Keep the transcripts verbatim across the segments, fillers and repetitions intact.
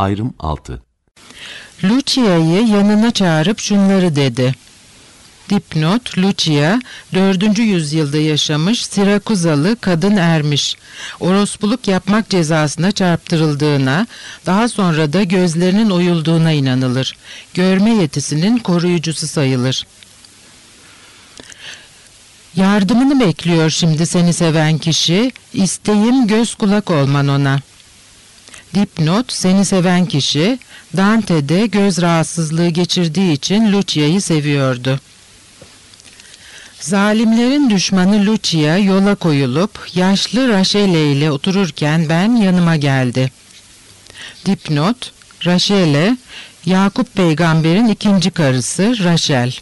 Ayrım altı. Lucia'yı yanına çağırıp şunları dedi. Dipnot: Lucia, dördüncü yüzyılda yaşamış Sirakuzalı kadın ermiş. Orospuluk yapmak cezasına çarptırıldığına, daha sonra da gözlerinin oyulduğuna inanılır. Görme yetisinin koruyucusu sayılır. Yardımını bekliyor şimdi seni seven kişi, isteğim göz kulak olman ona. Dipnot: seni seven kişi, Dante'de göz rahatsızlığı geçirdiği için Lucia'yı seviyordu. Zalimlerin düşmanı Lucia yola koyulup yaşlı Rachele ile otururken ben yanıma geldi. Dipnot: Rachele, Yakup peygamberin ikinci karısı Rachel.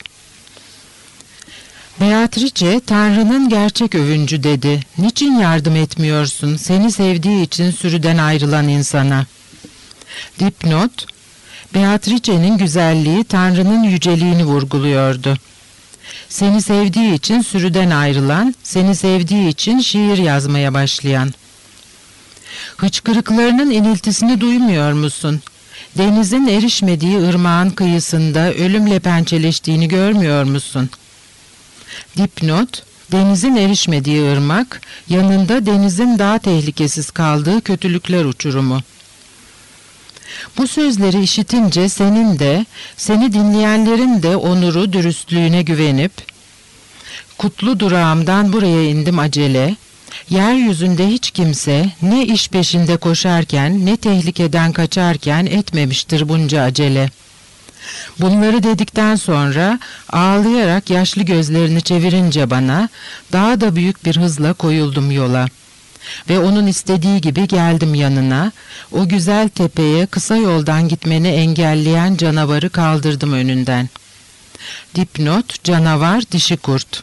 Beatrice, Tanrı'nın gerçek övüncü dedi. Niçin yardım etmiyorsun seni sevdiği için sürüden ayrılan insana? Dipnot: Beatrice'nin güzelliği Tanrı'nın yüceliğini vurguluyordu. Seni sevdiği için sürüden ayrılan, seni sevdiği için şiir yazmaya başlayan. Hıçkırıklarının iniltisini duymuyor musun? Denizin erişmediği ırmağın kıyısında ölümle pençeleştiğini görmüyor musun? Dipnot: denizin erişmediği ırmak, yanında denizin daha tehlikesiz kaldığı kötülükler uçurumu. Bu sözleri işitince senin de, seni dinleyenlerin de onuru, dürüstlüğüne güvenip, kutlu durağımdan buraya indim acele, yeryüzünde hiç kimse ne iş peşinde koşarken ne tehlikeden kaçarken etmemiştir bunca acele. Bunları dedikten sonra ağlayarak yaşlı gözlerini çevirince bana, daha da büyük bir hızla koyuldum yola. Ve onun istediği gibi geldim yanına, o güzel tepeye kısa yoldan gitmeni engelleyen canavarı kaldırdım önünden. Dipnot: canavar dişi kurt.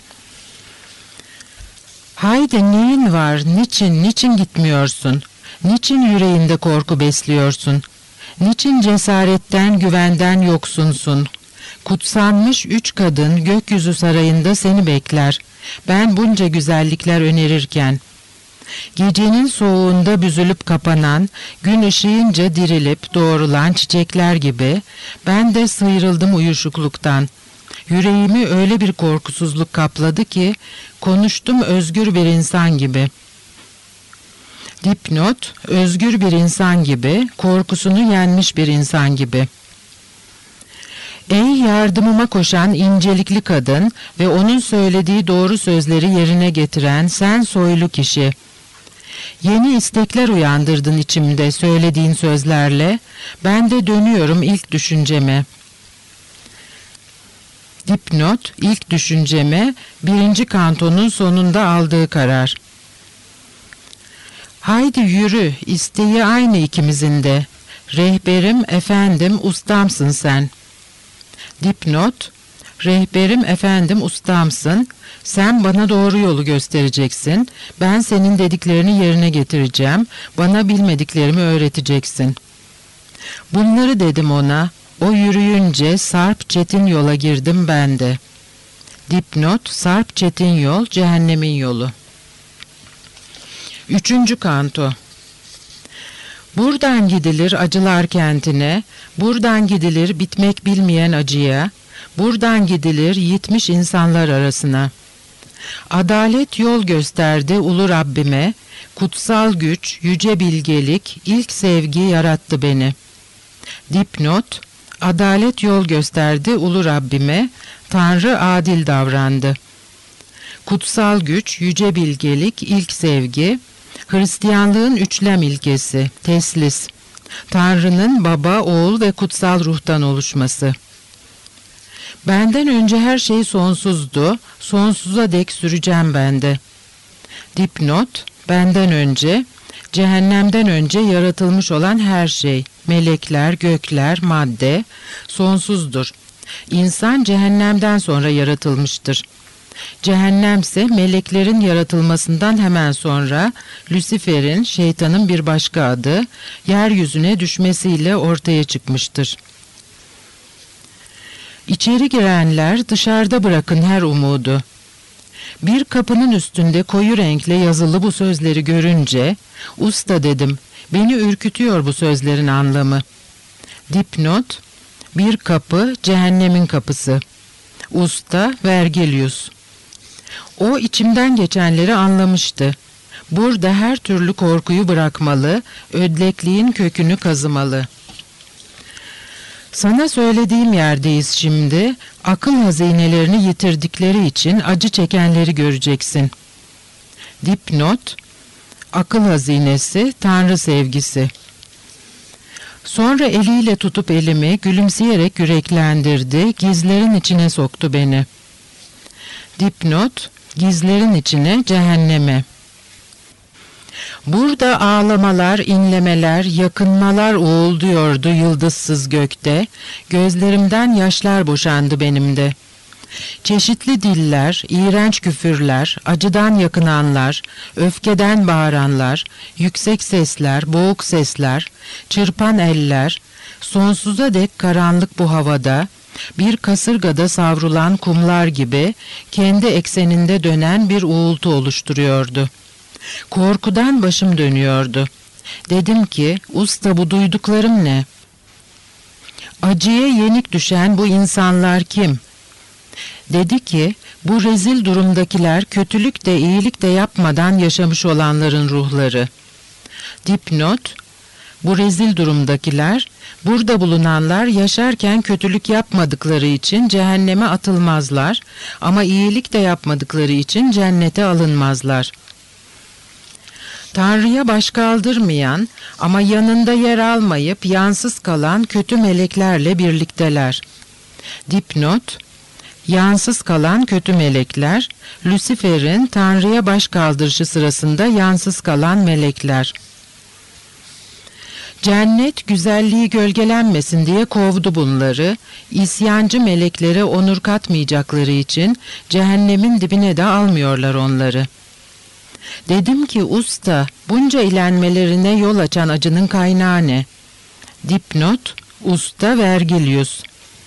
Haydi neyin var, niçin, niçin gitmiyorsun? Niçin yüreğinde korku besliyorsun? Niçin cesaretten, güvenden yoksunsun? Kutsanmış üç kadın gökyüzü sarayında seni bekler. Ben bunca güzellikler önerirken. Gecenin soğuğunda büzülüp kapanan, gün ışığınca dirilip doğrulan çiçekler gibi, ben de sıyrıldım uyuşukluktan. Yüreğimi öyle bir korkusuzluk kapladı ki, konuştum özgür bir insan gibi. Dipnot: özgür bir insan gibi, korkusunu yenmiş bir insan gibi. Ey yardımıma koşan incelikli kadın ve onun söylediği doğru sözleri yerine getiren sen soylu kişi. Yeni istekler uyandırdın içimde söylediğin sözlerle, ben de dönüyorum ilk düşünceme. Dipnot: ilk düşünceme, birinci kantonun sonunda aldığı karar. Haydi yürü, isteği aynı ikimizin de. Rehberim, efendim, ustamsın sen. Dipnot: rehberim, efendim, ustamsın. Sen bana doğru yolu göstereceksin. Ben senin dediklerini yerine getireceğim. Bana bilmediklerimi öğreteceksin. Bunları dedim ona. O yürüyünce sarp çetin yola girdim ben de. Dipnot: sarp çetin yol, cehennemin yolu. Üçüncü kanto. Buradan gidilir acılar kentine, buradan gidilir bitmek bilmeyen acıya, buradan gidilir yitmiş insanlar arasına. Adalet yol gösterdi ulu Rabbime, kutsal güç, yüce bilgelik, ilk sevgi yarattı beni. Dipnot: adalet yol gösterdi ulu Rabbime, Tanrı adil davrandı. Kutsal güç, yüce bilgelik, ilk sevgi, Hristiyanlığın üçlem ilkesi, teslis, Tanrı'nın Baba, Oğul ve Kutsal Ruh'tan oluşması. Benden önce her şey sonsuzdu, sonsuza dek süreceğim ben de. Dipnot: benden önce, cehennemden önce yaratılmış olan her şey, melekler, gökler, madde, sonsuzdur. İnsan cehennemden sonra yaratılmıştır. Cehennemse meleklerin yaratılmasından hemen sonra Lucifer'in, şeytanın bir başka adı, yeryüzüne düşmesiyle ortaya çıkmıştır. İçeri girenler dışarıda bırakın her umudu. Bir kapının üstünde koyu renkle yazılı bu sözleri görünce, usta dedim, Beni ürkütüyor bu sözlerin anlamı. Dipnot: bir kapı cehennemin kapısı. Usta Vergilius. O içimden geçenleri anlamıştı. Burada her türlü korkuyu bırakmalı, ödlekliğin kökünü kazımalı. Sana söylediğim yerdeyiz şimdi. Akıl hazinelerini yitirdikleri için acı çekenleri göreceksin. Dipnot: akıl hazinesi, Tanrı sevgisi. Sonra eliyle tutup elimi gülümseyerek yüreklendirdi, gizlerin içine soktu beni. Dipnot: gizlerin içine, cehenneme. Burada ağlamalar, inlemeler, yakınmalar uğulduyordu yıldızsız gökte, gözlerimden yaşlar boşandı benim de. Çeşitli diller, iğrenç küfürler, acıdan yakınanlar, öfkeden bağıranlar, yüksek sesler, boğuk sesler, çırpan eller, sonsuza dek karanlık bu havada, bir kasırgada savrulan kumlar gibi kendi ekseninde dönen bir uğultu oluşturuyordu. Korkudan başım dönüyordu. Dedim ki, usta bu duyduklarım ne? Acıya yenik düşen bu insanlar kim? Dedi ki, bu rezil durumdakiler kötülük de iyilik de yapmadan yaşamış olanların ruhları. Dipnot: bu rezil durumdakiler, burada bulunanlar yaşarken kötülük yapmadıkları için cehenneme atılmazlar ama iyilik de yapmadıkları için cennete alınmazlar. Tanrı'ya baş kaldırmayan ama yanında yer almayıp yansız kalan kötü meleklerle birlikteler. Dipnot: yansız kalan kötü melekler, Lucifer'in Tanrı'ya baş kaldırışı sırasında yansız kalan melekler. Cennet güzelliği gölgelenmesin diye kovdu bunları, isyancı meleklere onur katmayacakları için cehennemin dibine de almıyorlar onları. Dedim ki usta, bunca ilenmelerine yol açan acının kaynağı ne? Dipnot: usta Vergilius.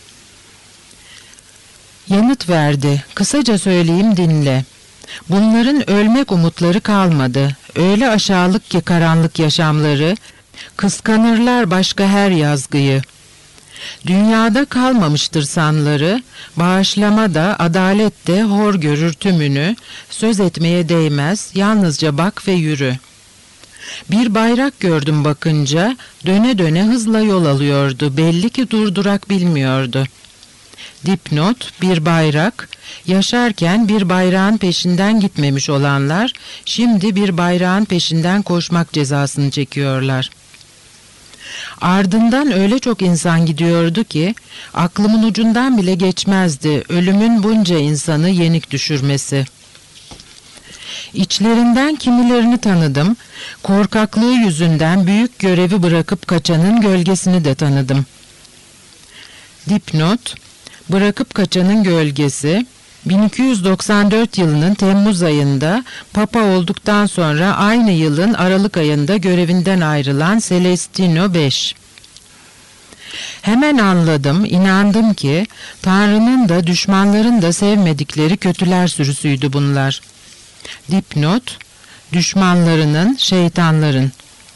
Yanıt verdi. Kısaca söyleyeyim, dinle. Bunların ölmek umutları kalmadı. Öyle aşağılık ki karanlık yaşamları, kıskanırlar başka her yazgıyı. Dünyada kalmamıştır sanları, bağışlama da adalet de hor görür tümünü, söz etmeye değmez, yalnızca bak ve yürü. Bir bayrak gördüm bakınca, döne döne hızla yol alıyordu, belli ki durdurak bilmiyordu. Dipnot: bir bayrak, yaşarken bir bayrağın peşinden gitmemiş olanlar, şimdi bir bayrağın peşinden koşmak cezasını çekiyorlar. Ardından öyle çok insan gidiyordu ki, aklımın ucundan bile geçmezdi ölümün bunca insanı yenik düşürmesi. İçlerinden kimilerini tanıdım, korkaklığı yüzünden büyük görevi bırakıp kaçanın gölgesini de tanıdım. Dipnot: bırakıp kaçanın gölgesi, bin iki yüz doksan dört yılının Temmuz ayında Papa olduktan sonra aynı yılın Aralık ayında görevinden ayrılan Celestino beş. Hemen anladım, inandım ki Tanrı'nın da düşmanların da sevmedikleri kötüler sürüsüydü bunlar. Dipnot: düşmanlarının, şeytanların.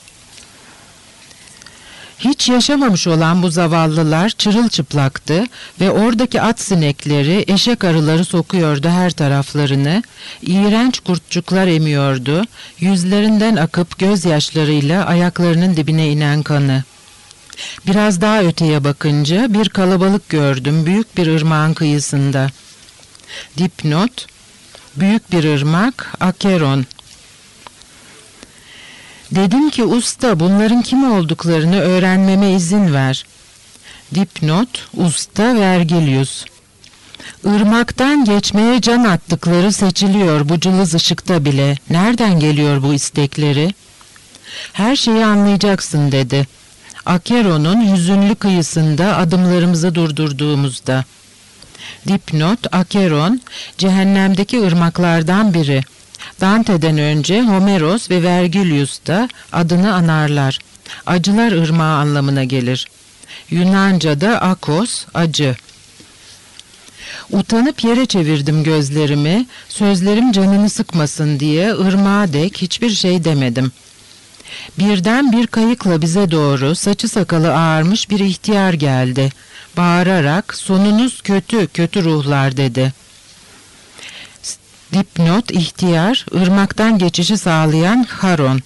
Hiç yaşamamış olan bu zavallılar çırılçıplaktı ve oradaki at sinekleri, eşek arıları sokuyordu her taraflarını, iğrenç kurtçuklar emiyordu, yüzlerinden akıp gözyaşlarıyla ayaklarının dibine inen kanı. Biraz daha öteye bakınca bir kalabalık gördüm büyük bir ırmağın kıyısında. Dipnot: büyük bir ırmak, Acheron. Dedim ki usta, bunların kim olduklarını öğrenmeme izin ver. Dipnot: usta Vergilius. Irmaktan geçmeye can attıkları seçiliyor bu cılız ışıkta bile. Nereden geliyor bu istekleri? Her şeyi anlayacaksın dedi. Acheron'un hüzünlü kıyısında adımlarımızı durdurduğumuzda. Dipnot: Acheron, cehennemdeki ırmaklardan biri. Dante'den önce Homeros ve Vergilius da adını anarlar. Acılar ırmağı anlamına gelir. Yunanca'da akos, acı. Utanıp yere çevirdim gözlerimi, sözlerim canını sıkmasın diye ırmağa dek hiçbir şey demedim. Birden bir kayıkla bize doğru saçı sakalı ağarmış bir ihtiyar geldi. Bağırarak sonunuz kötü, kötü ruhlar dedi. Dipnot ihtiyar, ırmaktan geçişi sağlayan Haron.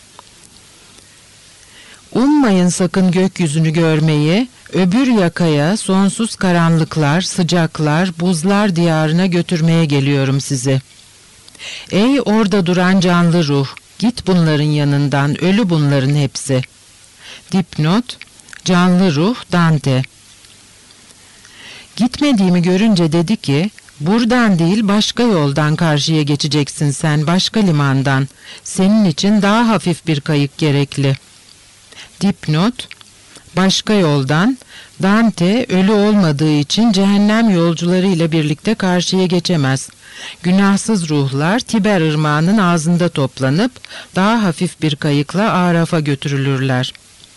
Ummayın sakın gökyüzünü görmeyi, öbür yakaya sonsuz karanlıklar, sıcaklar, buzlar diyarına götürmeye geliyorum sizi. Ey orada duran canlı ruh, git bunların yanından, ölü bunların hepsi. Dipnot, canlı ruh Dante. Gitmediğimi görünce dedi ki, buradan değil başka yoldan karşıya geçeceksin sen, başka limandan. Senin için daha hafif bir kayık gerekli. Dipnot, başka yoldan, Dante ölü olmadığı için cehennem yolcularıyla birlikte karşıya geçemez. Günahsız ruhlar Tiber ırmağının ağzında toplanıp daha hafif bir kayıkla Araf'a götürülürler.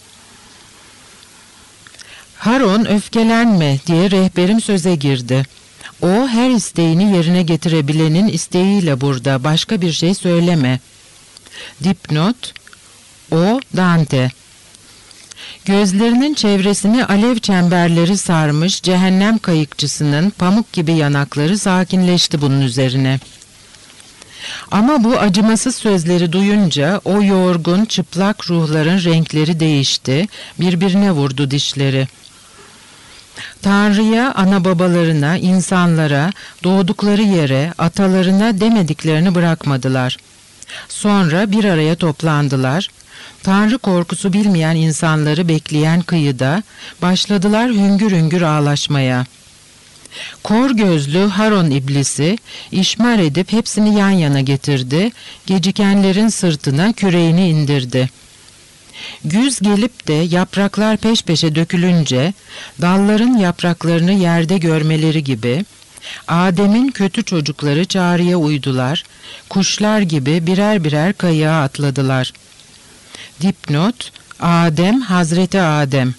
Haron öfkelenme diye rehberim söze girdi. O her isteğini yerine getirebilenin isteğiyle burada, başka bir şey söyleme. Dipnot, o Dante. Gözlerinin çevresini alev çemberleri sarmış cehennem kayıkçısının pamuk gibi yanakları sakinleşti bunun üzerine. Ama bu acımasız sözleri duyunca o yorgun, çıplak ruhların renkleri değişti, birbirine vurdu dişleri. Tanrı'ya, ana babalarına, insanlara, doğdukları yere, atalarına demediklerini bırakmadılar. Sonra bir araya toplandılar. Tanrı korkusu bilmeyen insanları bekleyen kıyıda başladılar hüngür hüngür ağlaşmaya. Kor gözlü Haron iblisi işmar edip hepsini yan yana getirdi, gecikenlerin sırtına küreğini indirdi. Güz gelip de yapraklar peş peşe dökülünce, dalların yapraklarını yerde görmeleri gibi, Adem'in kötü çocukları çağrıya uydular, kuşlar gibi birer birer kayığa atladılar. Dipnot, Adem, Hazreti Adem.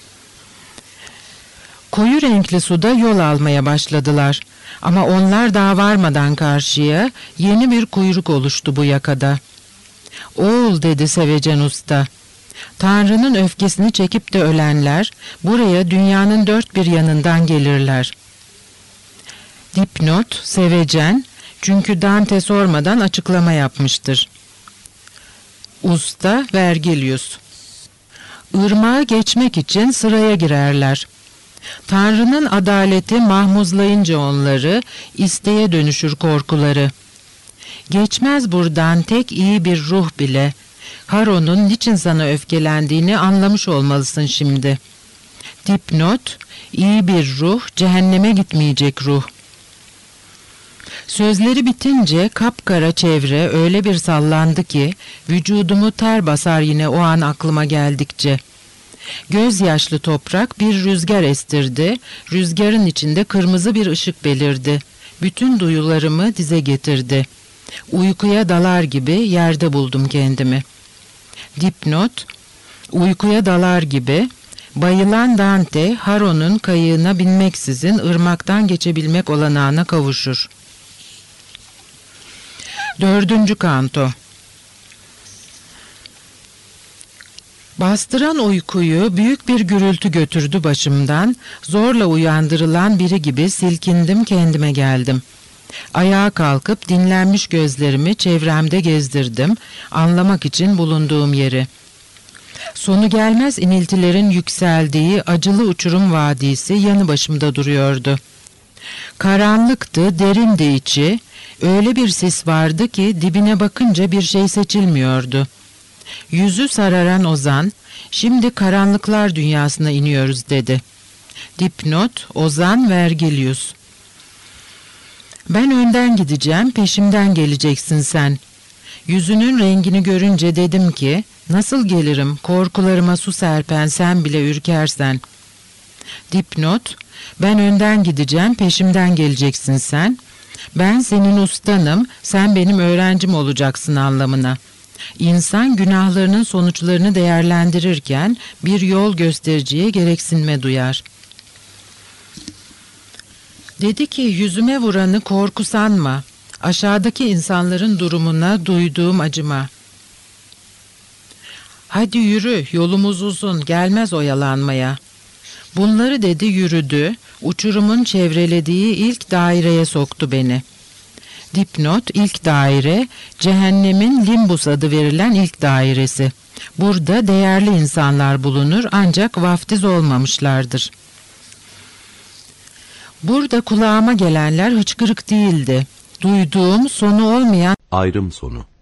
Koyu renkli suda yol almaya başladılar. Ama onlar daha varmadan karşıya yeni bir kuyruk oluştu bu yakada. Oğul dedi sevecen usta. Tanrı'nın öfkesini çekip de ölenler buraya dünyanın dört bir yanından gelirler. Dipnot, sevecen, çünkü Dante sormadan açıklama yapmıştır. Usta Vergilius. Irmağı geçmek için sıraya girerler. Tanrı'nın adaleti mahmuzlayınca onları, isteğe dönüşür korkuları. Geçmez buradan tek iyi bir ruh bile. Haron'un niçin sana öfkelendiğini anlamış olmalısın şimdi. Dipnot, iyi bir ruh, cehenneme gitmeyecek ruh. Sözleri bitince kapkara çevre öyle bir sallandı ki vücudumu ter basar yine o an aklıma geldikçe. Gözyaşlı toprak bir rüzgar estirdi, rüzgarın içinde kırmızı bir ışık belirdi. Bütün duyularımı dize getirdi. Uykuya dalar gibi yerde buldum kendimi. Dipnot, uykuya dalar gibi, bayılan Dante, Haron'un kayığına binmeksizin ırmaktan geçebilmek olanağına kavuşur. Dördüncü kanto. Bastıran uykuyu büyük bir gürültü götürdü başımdan, zorla uyandırılan biri gibi silkindim, kendime geldim. Ayağa kalkıp dinlenmiş gözlerimi çevremde gezdirdim, anlamak için bulunduğum yeri. Sonu gelmez iniltilerin yükseldiği acılı uçurum vadisi yanı başımda duruyordu. Karanlıktı, derindi içi, öyle bir sis vardı ki dibine bakınca bir şey seçilmiyordu. Yüzü sararan Ozan, şimdi karanlıklar dünyasına iniyoruz dedi. Dipnot, Ozan Vergilius. Ben önden gideceğim, peşimden geleceksin sen. Yüzünün rengini görünce dedim ki, nasıl gelirim, korkularıma su serpen sen bile ürkersen. Dipnot, ben önden gideceğim, peşimden geleceksin sen. Ben senin ustanım, sen benim öğrencim olacaksın anlamına. İnsan günahlarının sonuçlarını değerlendirirken bir yol göstericiye gereksinme duyar. Dedi ki yüzüme vuranı korku sanma, aşağıdaki insanların durumuna duyduğum acıma. Hadi yürü, yolumuz uzun, gelmez oyalanmaya. Bunları dedi, yürüdü, uçurumun çevrelediği ilk daireye soktu beni. Dipnot: ilk daire, cehennemin limbus adı verilen ilk dairesi. Burada değerli insanlar bulunur ancak vaftiz olmamışlardır. Burada kulağıma gelenler hıçkırık değildi. Duyduğum sonu olmayan Ayrım sonu.